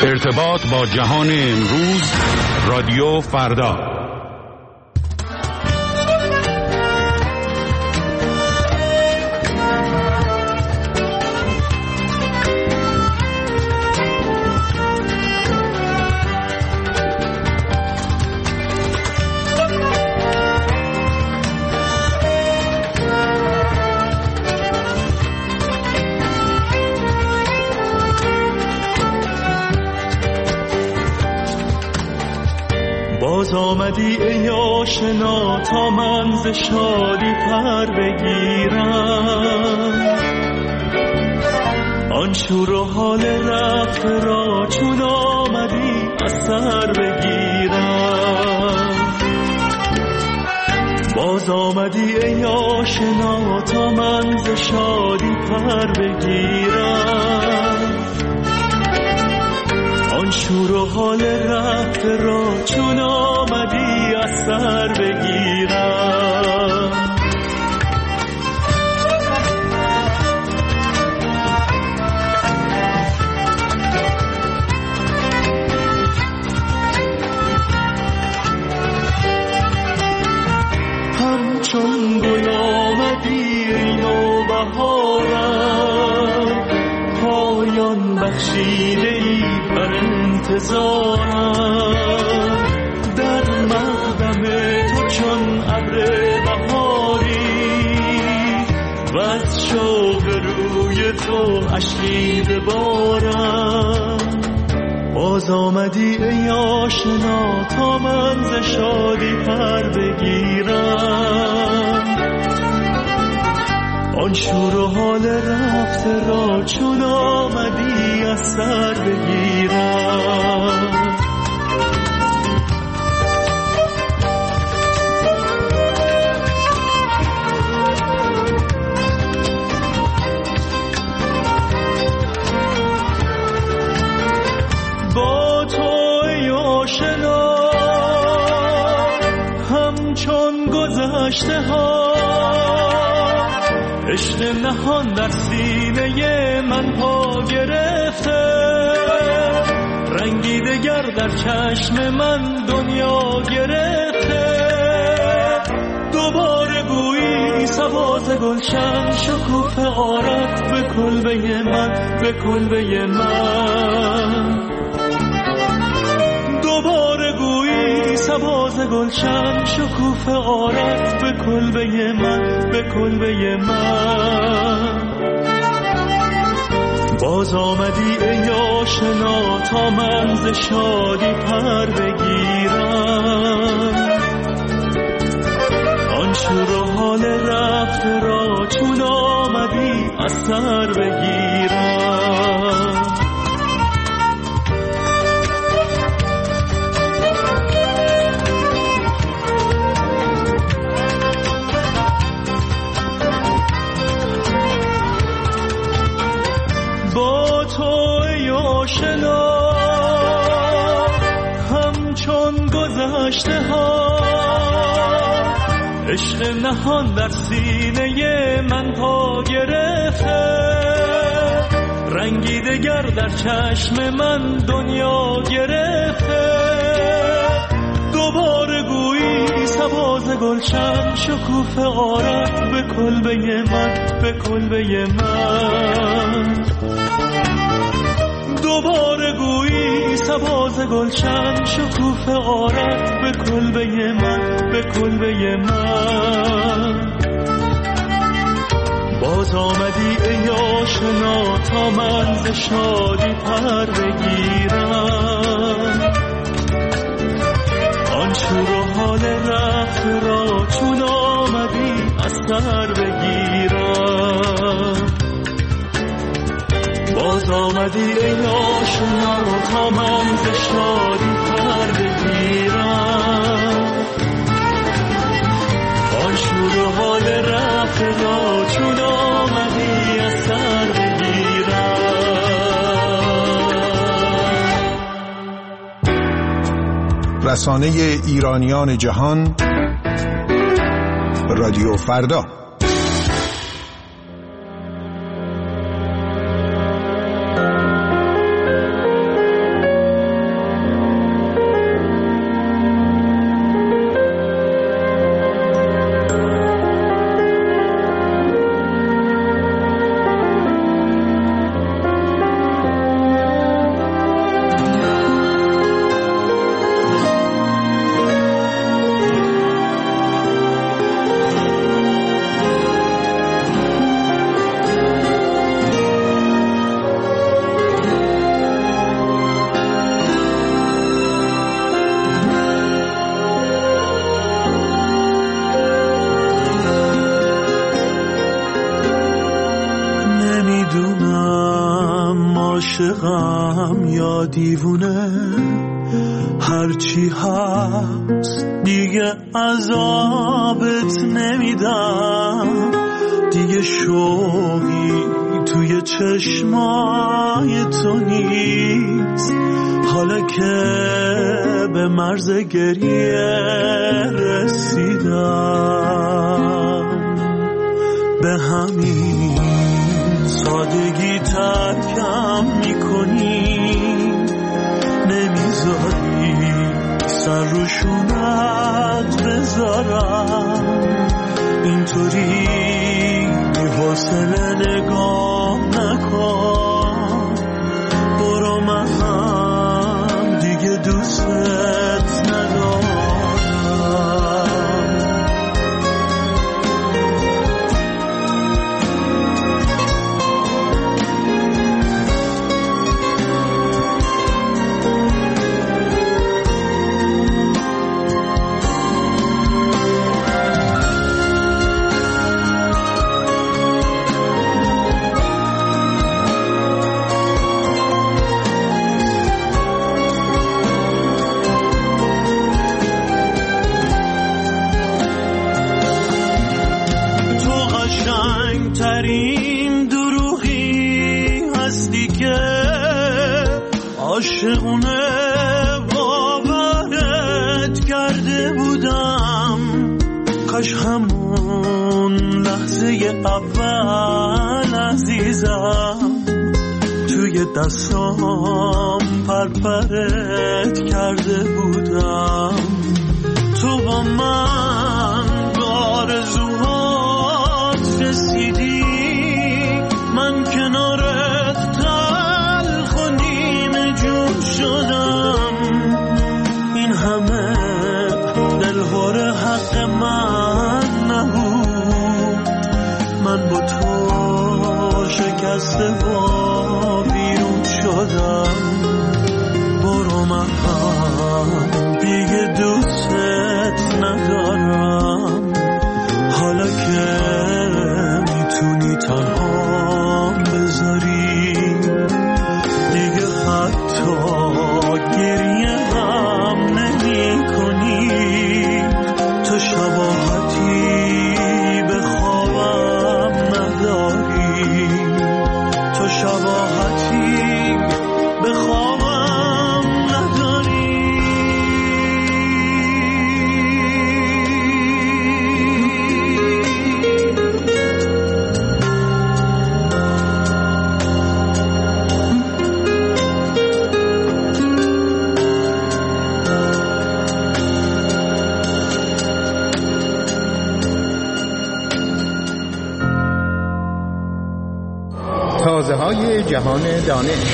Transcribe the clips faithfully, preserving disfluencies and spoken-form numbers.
ارتباط با جهان امروز، رادیو فردا. باز آمدی ای آشنا تا من ز شادی پر بگیرم، آن شور و حال رفت را چون آمدی از سر بگیرم. باز آمدی ای آشنا تا من ز شادی پر بگیرم، آن شور و حال رفت را چون آمدی از سر بگیرم. همچون گل آمدی ای نوبهارم، پایان بخشیده ای بر انتظارم، در مقدم تو چون ابر بهاری و از شوق روی تو اشکی ببارم. باز آمدی ای آشنا تا من ز شادی پر بگیرم، آن شور و حال رفته را چون آمدی از سر بگیرم. با تو ای آشنا همچون گذشته ها، عشق نهان در سینه من پا گرفته، رنگی دگر در چشم من دنیا گرفته. دوباره گویی سباز گلشن شکوفه آرد به کلبه من، به کلبه من. دوباره گویی سباز گلشن شکوفه آرد به کلبه من، به کلبه من. باز آمدی ای آشنا تا من ز شادی پر بگیرم، آن شور و حال رفت را چون آمدی از سر بگیرم. با تو ای آشنا همچون گذشته ها، عشق نهان در سینه من پا گرفته، رنگی دگر در چشم من دنیا گرفته. دوباره گویی سباز گلشن شکوفه آرد به کلبه من، به کلبه من. دوباره گویی سباز گلشن شکوفه آرد به کلبه من، به کلبه من. باز آمدی ای آشنا تا من ز شادی پر بگیرم، آن شور و حال رفت را چون آمدی از سر بگیرم. باز آمدی ای آشنا تا من ز شادی پر بگیرم، آن شور و حال رفت را چون آمدی از سر بگیرم. رسانه ایرانیان جهان، رادیو فردا. عاشقم یا دیوونه، هرچی هست دیگه عذابت نمیدم، دیگه شوقی توی چشمای تو نیست، حالا که به مرز گریه رسیدم، به همین سادگی ترکم میکنی، نمیذاری سر روشونت بذارم، اینطوری بی حوصله نگاه نکن، برو من هم دیگه دوستت ندارم. ترین دروغی هستی که عاشقونه باورت کرده بودم، کاش همون لحظه اول عزیزم توی دستام پرپرت کرده بودم، تو با من آرزوهات رسیدی، من کنارت تلخ و نیمه جون شدم، این همه دلهور حق من نبود، من با تو شکسته و بیرون شدم، برو من هم دیگه دوستت ندارم، حالا که میتونی تنها بذاری، دیگه حتی گریه هم نمی کنی، تو شباهتی به خوابم نداری، تو شباهتی به خوابم نداری. تازه های جهان دانش.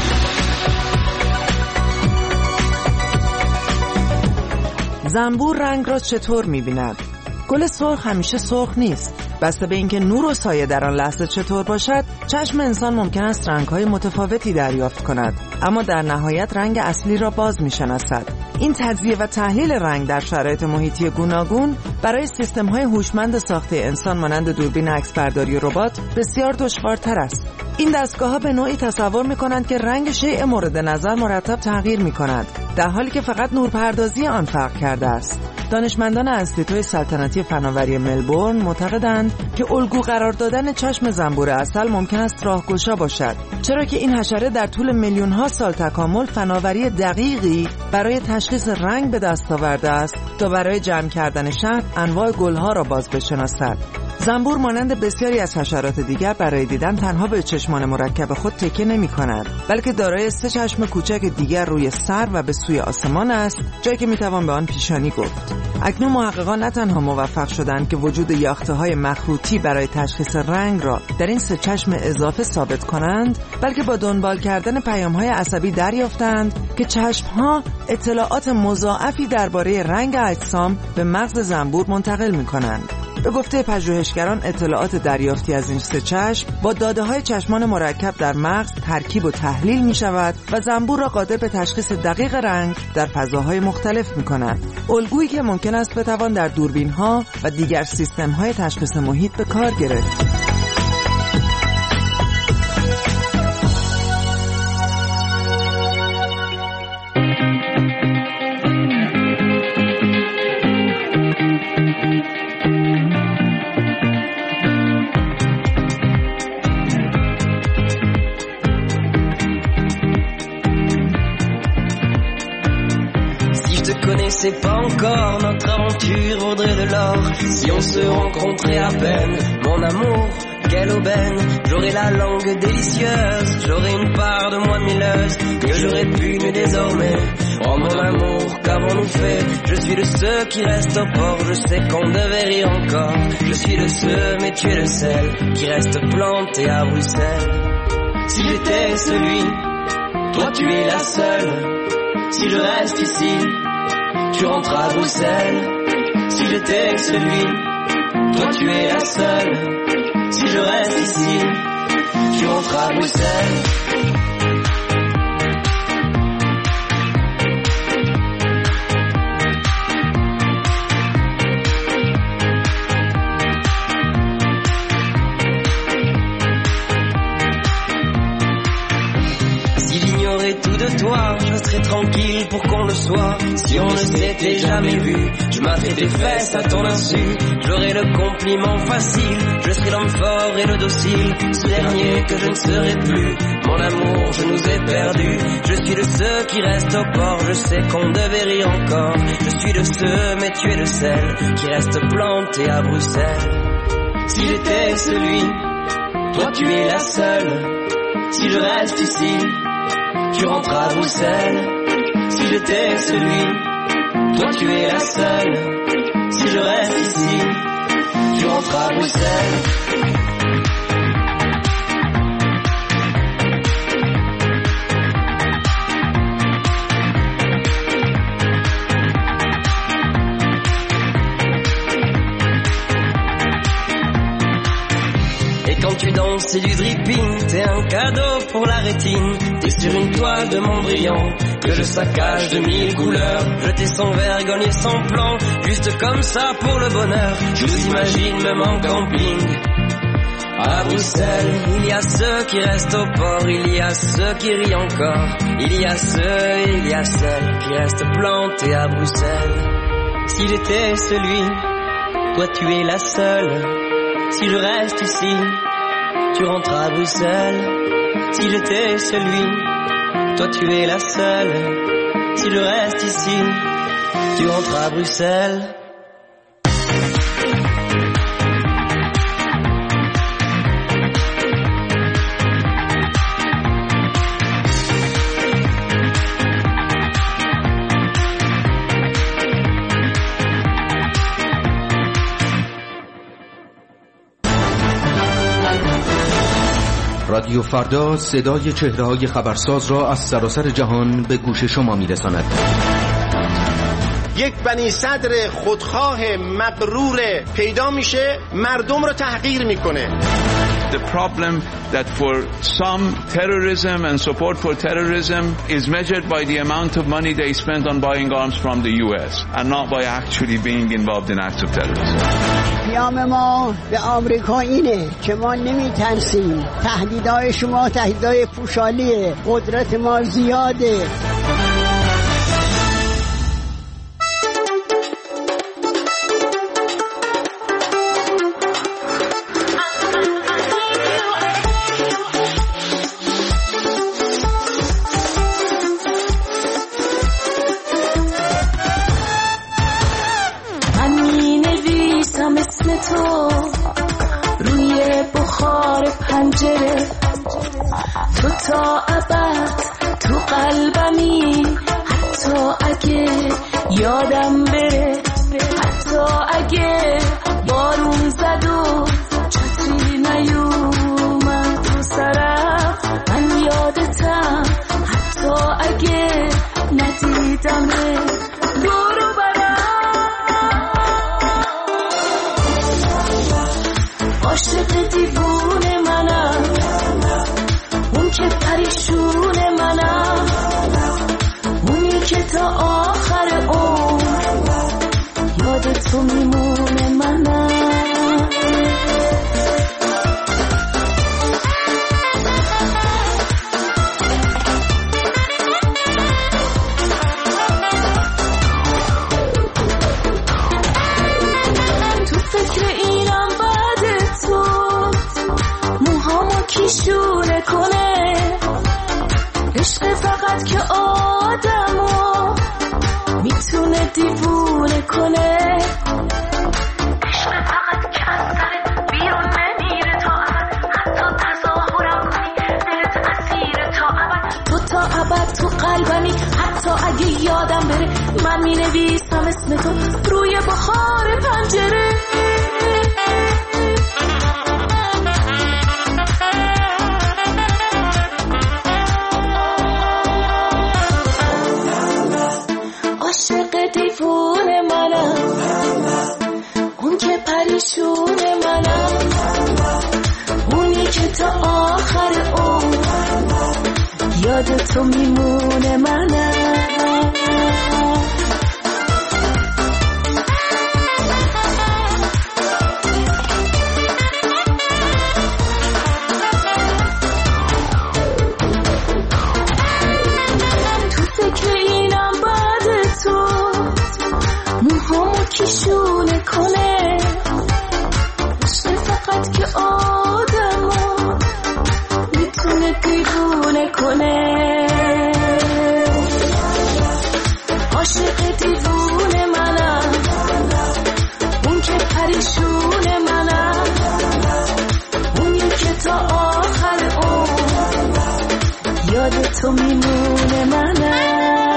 زنبور رنگ را چطور می‌بیند؟ گل سرخ همیشه سرخ نیست. بسته به اینکه نور و سایه در آن لحظه چطور باشد، چشم انسان ممکن است رنگ‌های متفاوتی دریافت کند، اما در نهایت رنگ اصلی را باز می‌شناسد. این تجزیه و تحلیل رنگ در شرایط محیطی گوناگون برای سیستم‌های هوشمند ساخته انسان مانند دوربین عکسبرداری ربات بسیار دشوارتر است. این دستگاه‌ها به نوعی تصور می‌کنند که رنگ شیء مورد نظر مرتب تغییر می‌کند، در حالی که فقط نورپردازی آن فرق کرده است. دانشمندان انستیتوی سلطنتی فناوری ملبورن معتقدند که الگو قرار دادن چشم زنبور عسل ممکن است راهگشا باشد، چرا که این حشره در طول میلیون‌ها سال تکامل فناوری دقیقی برای تشخیص رنگ به دست آورده است تا برای جمع کردن شهد انواع گل‌ها را باز بشناسد. زنبور مانند بسیاری از حشرات دیگر برای دیدن تنها به چشمان مرکب خود تکیه نمی‌کند، بلکه دارای سه چشم کوچک دیگر روی سر و به سوی آسمان است، جایی که می‌توان به آن پیشانی گفت. اکنون محققان نه تنها موفق شدند که وجود یافته‌های مخروطی برای تشخیص رنگ را در این سه چشم اضافه ثابت کنند، بلکه با دنبال کردن پیام‌های عصبی دریافتند که چشم‌ها اطلاعات مضاعفی درباره رنگ اجسام به مغز زنبور منتقل می‌کنند. به گفته پژوهشگران اطلاعات دریافتی از این سه چشم با داده‌های چشمان مرکب در مغز ترکیب و تحلیل می‌شود و زنبور را قادر به تشخیص دقیق رنگ در فضاهای مختلف می‌کند. الگویی که ممکن است بتوان در دوربین‌ها و دیگر سیستم‌های تشخیص محیط به کار گرفت. connaissait pas encore, notre aventure vaudrait de l'or. Si on se rencontrait à peine, mon amour, quelle aubaine. J'aurais la langue délicieuse, j'aurais une part de moi mielleuse que j'aurais pu nu désormais. Oh mon amour, qu'avons-nous fait? Je suis de ceux qui restent au port, je sais qu'on devait rire encore. Je suis de ceux, mais tu es le seul qui reste planté à Bruxelles. Si j'étais celui, toi tu es la seule. Si je reste ici, tu rentres à Bruxelles. Si j'étais celui, toi tu es la seule. Si je reste ici, tu rentres à Bruxelles. Tout de toi, je serais tranquille pour qu'on le soit. Si on ne s'était jamais vu, je m'attrais tes fesses à ton insu. J'aurais le compliment facile, je serais l'homme fort et le docile. Ce dernier que je ne serai plus, mon amour, je nous ai perdus. Je suis de ceux qui restent au port, je sais qu'on devait rire encore. Je suis de ceux, mais tu es le seul qui reste planté à Bruxelles. Si j'étais celui, toi tu es la seule. Si je reste ici, tu rentres à Bruxelles. Si j'étais celui, toi tu es la seule. Si je reste ici, tu rentres à Bruxelles. Quand tu danses, c'est du dripping, t'es un cadeau pour la rétine. T'es sur une toile de Mondrian que je saccage de mille couleurs. Jeter sans vergogne et sans plan, juste comme ça pour le bonheur. Je vous imagine même en camping à Bruxelles. Il y a ceux qui restent au port, il y a ceux qui rient encore. Il y a ceux, il y a celles qui restent plantés à Bruxelles. Si j'étais celui, toi tu es la seule. Si je reste ici, tu rentres à Bruxelles. Si j'étais celui, toi tu es la seule. Si je reste ici, tu rentres à Bruxelles. رادیو فردا صدای چهره‌های خبرساز را از سراسر جهان به گوش شما می‌رساند. یک بنی صدر خودخواه مغرور پیدا میشه، مردم رو تحقیر میکنه. The problem that for some terrorism and support for terrorism is measured by the amount of money they spend on buying arms from the U S and not by actually being involved in acts of terrorism. پیام ما به آمریکا اینه که ما نمیترسیم. تهدیدهای شما تهدیدهای پوشالیه. قدرت ما زیاده. تو تا ابد تو قلبمی، حتی اگه یادم بره، حتی اگه بارون زد و چتری نیومد تو سرم، من یادتم، حتی اگه ندیدمه دورو برم. عاشق دیوونه منم، اون که پریشون منم، اونی که تا آخر عمر یاد تو میمونه منم. تو فکر اینم بعد تو موهامو کیشونه کنه، عشق فقط که آدمو میتونه دیوونه کنه. عشق فقط که از سرت بیرون نمیره تا ابد، حتی تظاهرم کنی دلت اسیر تا ابد. تو تا ابد تو قلبمی، حتی اگه یادم بره من مینویسم اسم تو روی بخار پنجره. عاشق دیوونه منم، اون که پریشونه منم، اونی که تا آخر اون یاد تو میمونه منم. کشونه کنه عشق فقط که آدمو میتونه دیوونه کنه. عاشق دیوونه منم، اون که پریشونه منم، اونی که تا آخر اون یاد تو میمونه منم.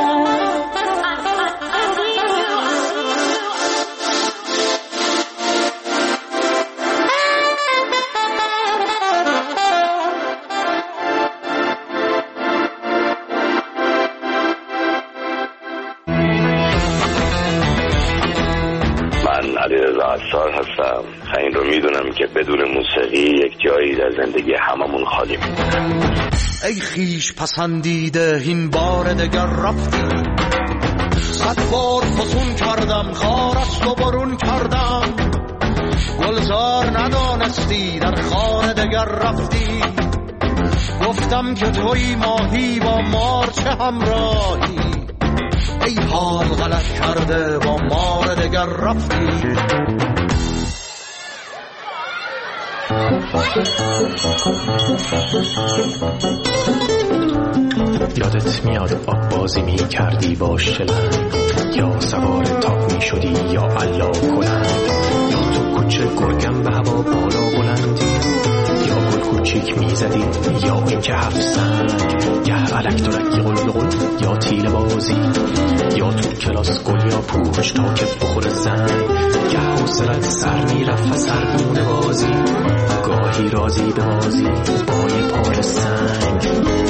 عطار هستم. این رو میدونم که بدون موسیقی یک جایی در زندگی هممون خالی میمونه. ای خیش پسندیده این بار دگر رفتی، صد بار فسون کردم خارست و برون کردم، گلزار ندانستی در خانه دگر رفتی. گفتم که توی ماهی با مار چه همراهی، ای حال غلط کرده با مار دگر رفتی. یادت میاد آب بازی می کردی با شلنگ، یا سوار تاق می شدی یا علا کلنگ، یا تو کوچه گرگم به هوا بالا بلندی، یا گل کوچیک می زدی یا این که هفت سنگ، گه علک درکی قل قل یا تیل بازی، یا تو کلاس گل یا پوش تا که بخور زنگ، گه حوصلت سر می رفت سرگونه بازی، گاهی رازی به بازی با یه پای سنگ.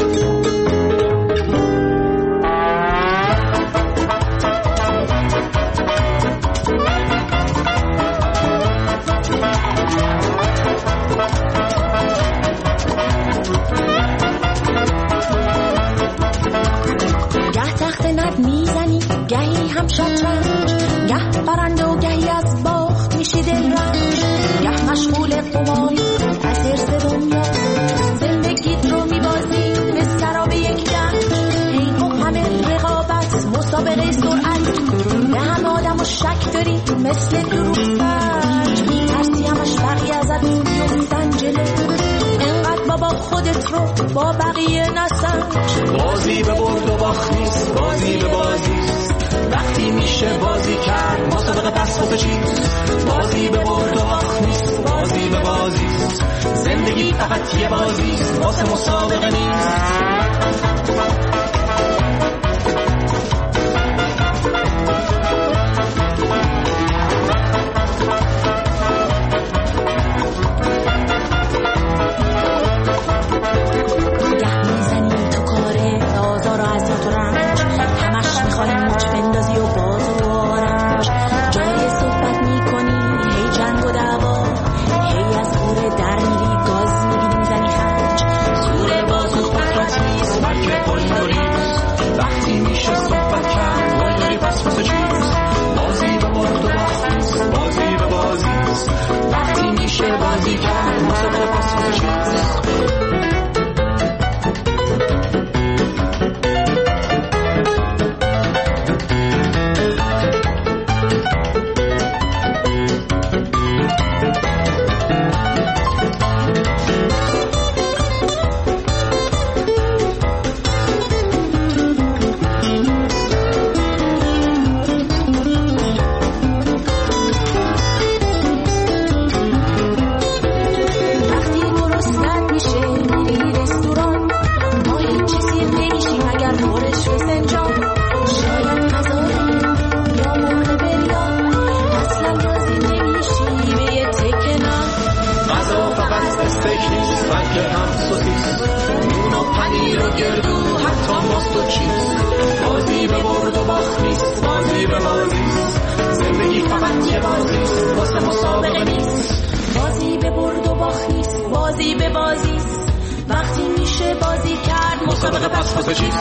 گه تخت نرد میزنی گهی هم شطرنج، گه برنده و گهی از باخت میشی دلرنج، گه مشغول قماری از حرص دنیا، زندگیت رو میبازی مثل سراب یک دنج، حیف و همه رقابت مسابقه سرعت، به هم آدم و شک داری مثل دروغ سنج، میترسی همش بقیه ازت میفتن جلو، انقدر بابا خودت رو با بقیه نسنج. بازی به برد و باخت نیست، بازی به بازی وقتی میشه بازی کرد مسابقه پس واسه چیست، بازی به برد و باخت نیست، بازی به بازی زندگی فقط یه بازی واسه مسابقه نیست. گردو حتی ماست و چیست. بازی به برد و باخت نیست، بازی به بازی است. زندگی فقط یه بازی است، واسه مسابقه نیست. بازی به برد و باخت نیست، بازی به بازی است. وقتی میشه بازی کرد مسابقه پس واسه چیست.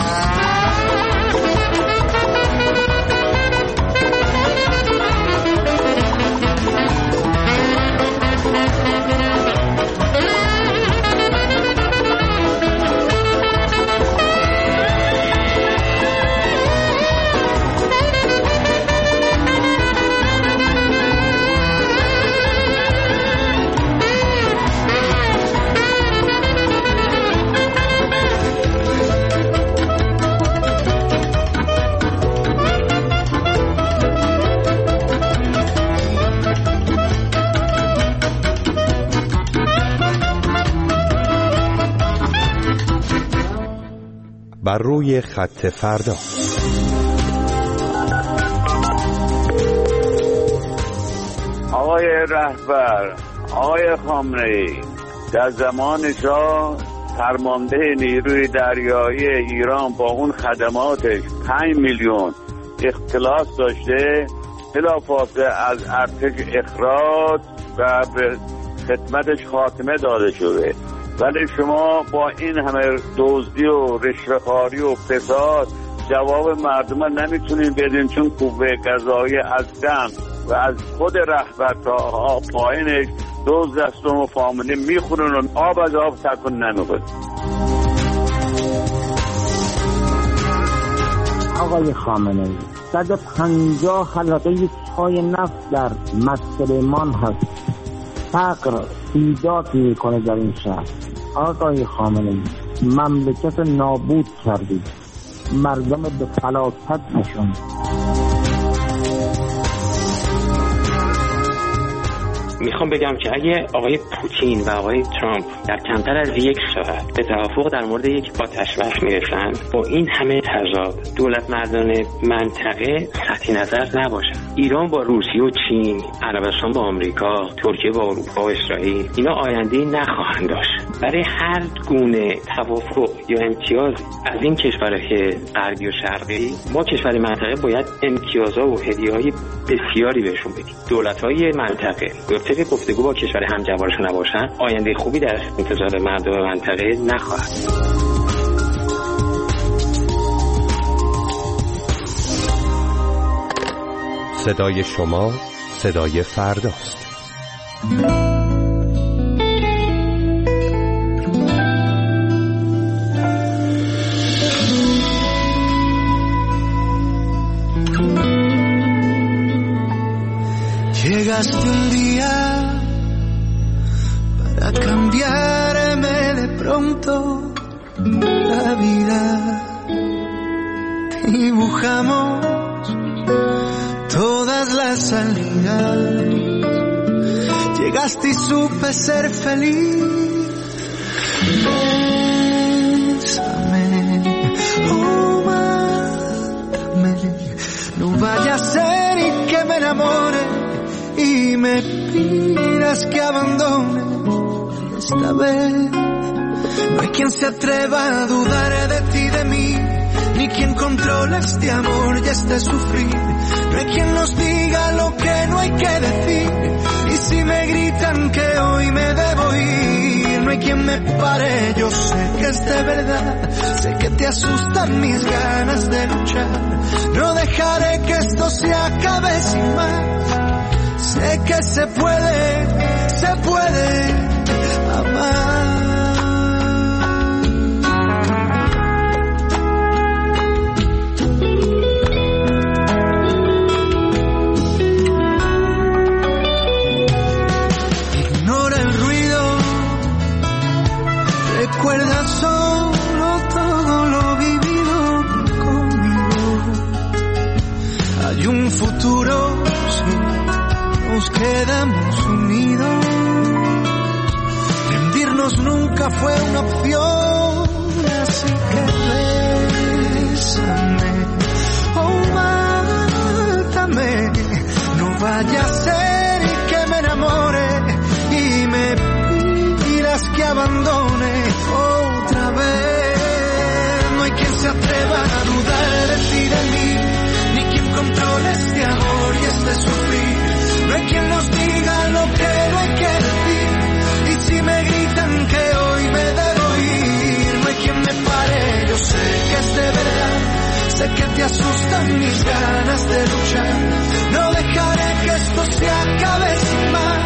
بر روی خط فردا. آقای رهبر، آقای خامنه‌ای، در زمان شاه فرمانده نیروی دریایی ایران با اون خدماتش پنج میلیون اختلاس داشته، بلافاصله از ارتش اخراج و به خدمتش خاتمه داده شده. ولی شما با این همه دزدی و رشوه‌خواری و فساد جواب مردم نمیتونین بدین، چون قوه قضاییه از دم و از خود رهبر تا پایینش دزد است و فامیلی میخورن و آب از آب تکون نمیکنن. آقای خامنه‌ای، صد و پنجاه حلقه چای نفت در مسلمان هست. فقر ایجاد میکنه در این شهر. آقای خامنه‌ای، مملکت نابود کردید، مردم به فلاکت نشون. میخوام بگم که اگه آقای پوتین و آقای ترامپ در کمتر از یک ساعت به توافق در مورد یک آتشبس میرسن، با این همه تضاد دولت مردان منطقه قطعی نظر نباشن. ایران با روسیه و چین، عربستان با آمریکا، ترکیه با اروپا و اسرائیل، اینا آینده‌ای نخواهند داشت. برای هر گونه توافق یا امتیاز از این کشورهای غربی و شرقی، ما کشور منطقه باید امتیازها و هدیه‌های بسیاری بهشون بدیم. دولت‌های منطقه طبق گفتگو با کشور همجوارشون نباشن، آینده خوبی در انتظار مردم منطقه نخواهد. صدای شما صدای فرداست. Llegaste un día para cambiarme de pronto la vida. Dibujamos todas las salidas. Llegaste y supe ser feliz. Bésame, oh mátame, no vaya a ser y que me enamore y me pidas que abandone. Esta vez no hay quien se atreva a dudar de ti, de mí, ni quien controla este amor y este sufrir. No hay quien nos diga lo que no hay que decir. Y si me gritan que hoy me debo ir, no hay quien me pare, yo sé que es de verdad. Sé que te asustan mis ganas de luchar. No dejaré que esto se acabe sin más. Sé que se puede, se puede amar. Ignora el ruido, recuerda solo todo lo vivido conmigo. Hay un futuro, sí, nos quedamos unidos. Rendirnos nunca fue una opción, así que bésame, oh mátame. No vaya a ser y que me enamore y me pidas que abandone otra vez. atrevan a dudar de ti, de mí, ni quien controle este amor y este sufrir. No hay quien nos diga lo que no hay que decir, y si me gritan que hoy me debo ir, no hay quien me pare, yo sé que es de verdad, sé que te asustan mis ganas de luchar, no dejaré que esto se acabe sin más.